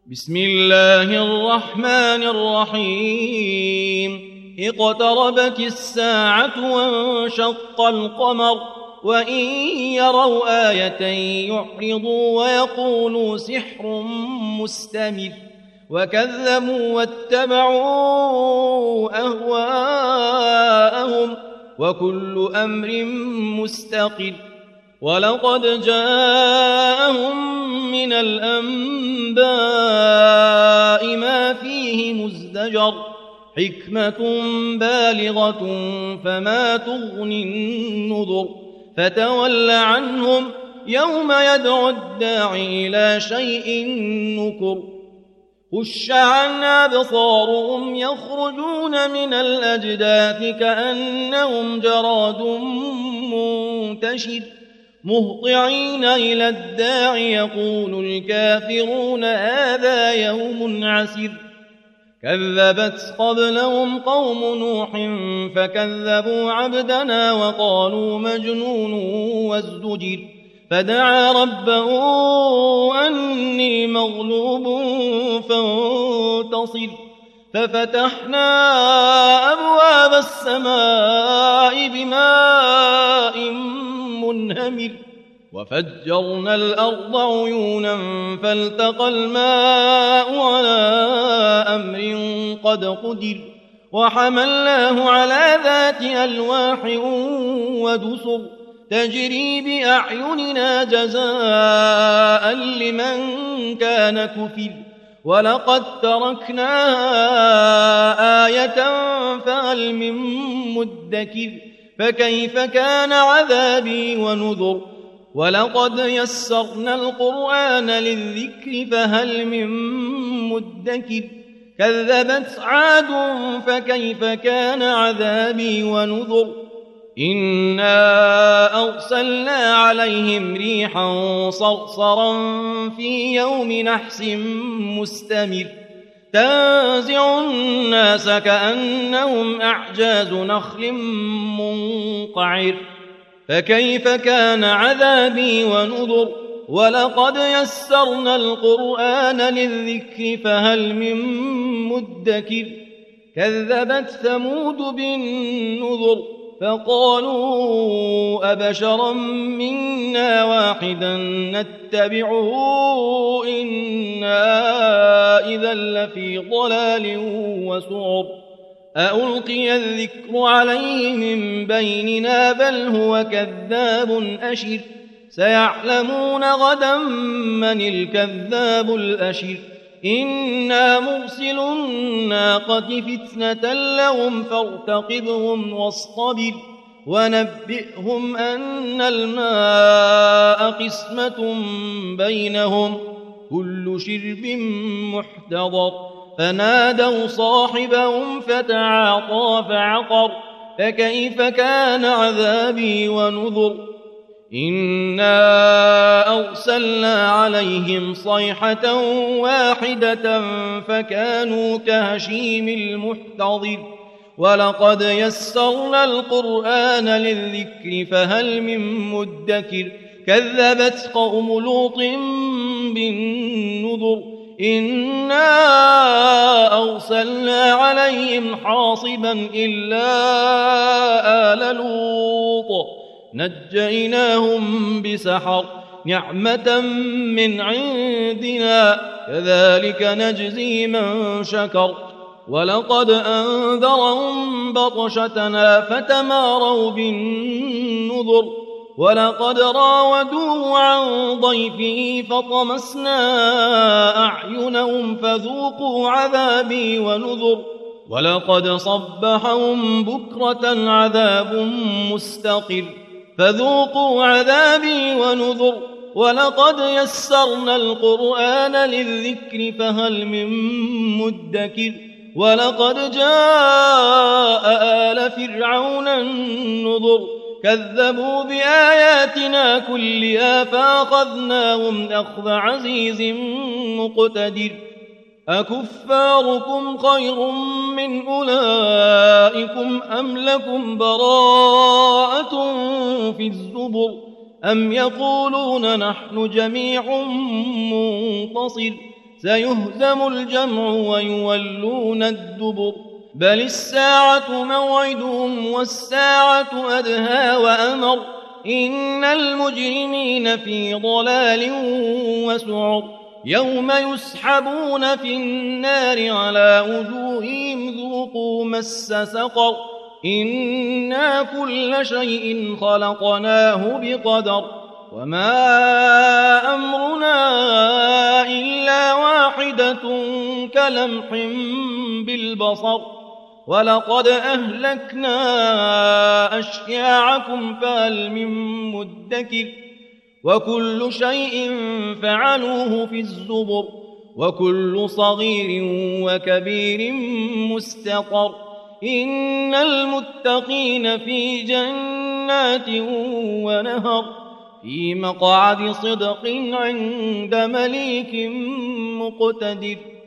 بسم الله الرحمن الرحيم اقتربت الساعة وانشق القمر وإن يروا آية يعرضوا ويقولوا سحر مستمر وكذبوا واتبعوا أهواءهم وكل أمر مستقر ولقد جاءهم من الأنباء ما فيه مزدجر حكمة بالغة فما تغني النذر فتول عنهم يوم يدعو الداعي إلى شيء نكر خش عن أبصارهم يخرجون من الأجداث كأنهم جراد منتشر مهطعين إلى الداع يقول الكافرون هذا يوم عسر كذبت قبلهم قوم نوح فكذبوا عبدنا وقالوا مجنون وازدجر فدعا ربه أني مغلوب فانتصر ففتحنا أبواب السماء بماء منهمر وفجرنا الأرض عيونا فالتقى الماء على أمر قد قدر وحملناه على ذات ألواح ودسر تجري بأعيننا جزاء لمن كان كفر ولقد تركناها آية فهل من مدكر فكيف كان عذابي ونذر ولقد يسرنا القرآن للذكر فهل من مدكر كذبت عاد فكيف كان عذابي ونذر إنا أرسلنا عليهم ريحا صرصرا في يوم نحس مستمر تنزع الناس كأنهم أعجاز نخل منقعر فكيف كان عذابي ونذر ولقد يسرنا القرآن للذكر فهل من مدكر كذبت ثمود بالنذر فقالوا أبشرا منا واحدا نتبعه إنا إذا لفي ضلال وسعر ألقي الذكر عليه من بيننا بل هو كذاب أشر سيعلمون غدا من الكذاب الأشر إنا مرسل الناقة فتنة لهم فارتقبهم واصطبر ونبئهم أن الماء قسمة بينهم كل شرب محتضر فنادوا صاحبهم فتعاطى فعقر فكيف كان عذابي ونذر إنا أرسلنا عليهم صيحة واحدة فكانوا كهشيم المحتضر ولقد يسرنا القرآن للذكر فهل من مدكر كذبت قوم لوط بالنذر إنا أرسلنا عليهم حاصبا إلا آل لوط نجيناهم بسحر نعمة من عندنا كذلك نجزي من شكر ولقد أنذرهم بطشتنا فتماروا بالنذر ولقد راودوه عن ضيفه فطمسنا أعينهم فذوقوا عذابي ونذر ولقد صبحهم بكرة عذاب مستقر فذوقوا عذابي ونذر ولقد يسرنا القرآن للذكر فهل من مدكر ولقد جاء آل فرعون النذر كذبوا بآياتنا كلها فأخذناهم أخذ عزيز مقتدر أكفاركم خير من أولئكم أم لكم براءة في الزبر أم يقولون نحن جميع منتصر سيهزم الجمع ويولون الدبر بل الساعة موعدهم والساعة أدهى وأمر إن المجرمين في ضلال وسعر يوم يسحبون في النار على وجوههم ذوقوا مس سقر إنا كل شيء خلقناه بقدر وما أمرنا إلا واحدة كلمح بالبصر ولقد أهلكنا أشياعكم فهل من مدكر وكل شيء فعلوه في الزبر وكل صغير وكبير مستقر إن المتقين في جنات ونهر في مقعد صدق عند مليك مقتدر